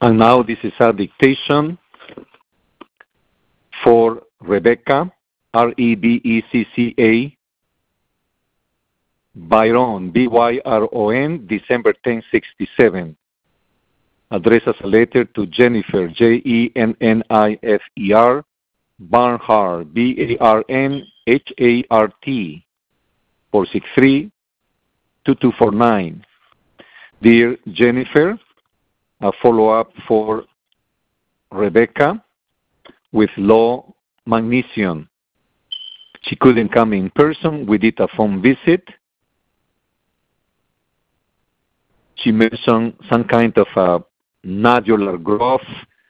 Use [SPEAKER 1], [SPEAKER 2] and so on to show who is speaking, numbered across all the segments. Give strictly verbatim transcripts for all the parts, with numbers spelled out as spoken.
[SPEAKER 1] And now this is a dictation for Rebecca, R E B E C C A, Byron, B Y R O N, December tenth, sixty-seven. Address as a letter to Jennifer, J E N N I F E R, Barnhart, B A R N H A R T, four six three, two two four nine. Dear Jennifer, a follow-up for Rebecca with low magnesium. She couldn't come in person. We did a phone visit. She mentioned some kind of a nodular growth,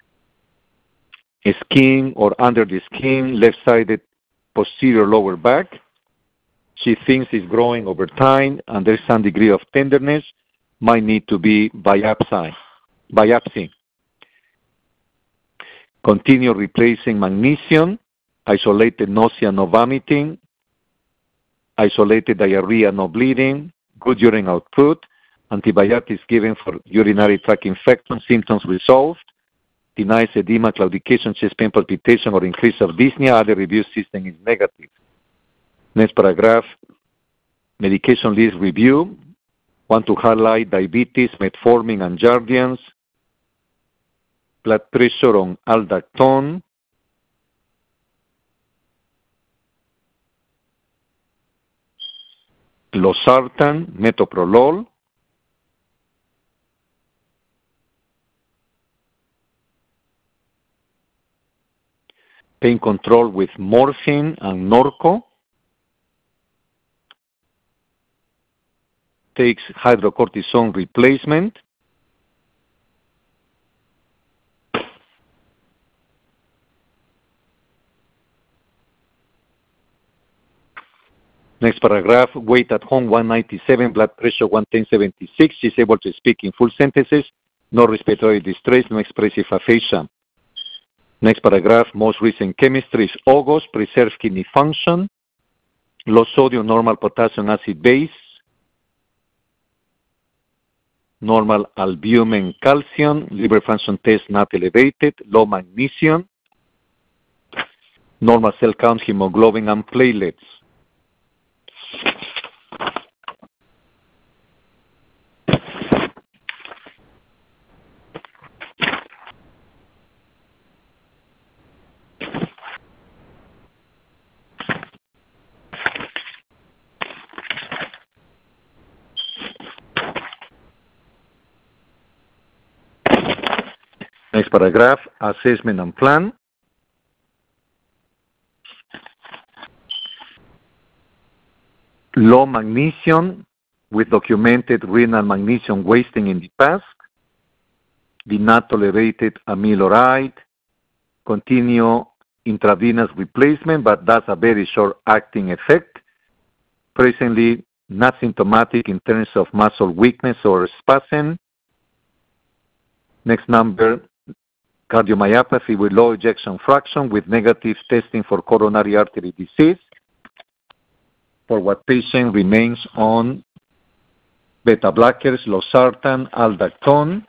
[SPEAKER 1] skin or under the skin, left-sided posterior lower back. She thinks it's growing over time, and there's some degree of tenderness. Might need to be biopsy. biopsy. Continue replacing magnesium, isolated nausea, no vomiting, isolated diarrhea, no bleeding, good urine output, antibiotics given for urinary tract infection, symptoms resolved, denies edema, claudication, chest pain, palpitation, or increase of dyspnea. Other review system is negative. Next paragraph, medication list review. Want to highlight diabetes, metformin, and Jardiance, blood pressure on Aldactone, Losartan, Metoprolol, pain control with morphine and Norco, takes hydrocortisone replacement, next paragraph, weight at home one ninety-seven, blood pressure one ten seventy-six. She's able to speak in full sentences, no respiratory distress, no expressive aphasia. Next paragraph, most recent chemistry is August, preserve kidney function, low sodium, normal potassium acid base, normal albumin calcium, liver function test not elevated, low magnesium, normal cell count, hemoglobin, and platelets. Next paragraph, assessment and plan. Low magnesium with documented renal magnesium wasting in the past. Did not tolerated amiloride. Continue intravenous replacement, but that's a very short-acting effect. Presently not symptomatic in terms of muscle weakness or spasm. Next number, cardiomyopathy with low ejection fraction with negative testing for coronary artery disease. For what patient remains on beta blockers, Losartan, Aldactone,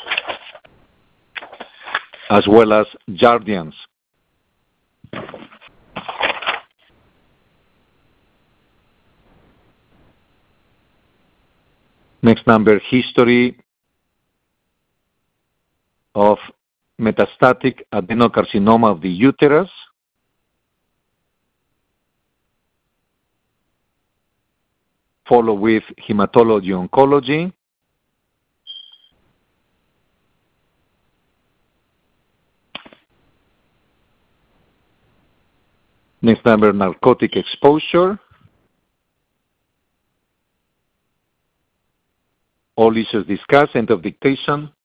[SPEAKER 1] as well as Jardiance. Next number, history of metastatic adenocarcinoma of the uterus. Follow with hematology oncology. Next number, narcotic exposure. All issues discussed. End of dictation.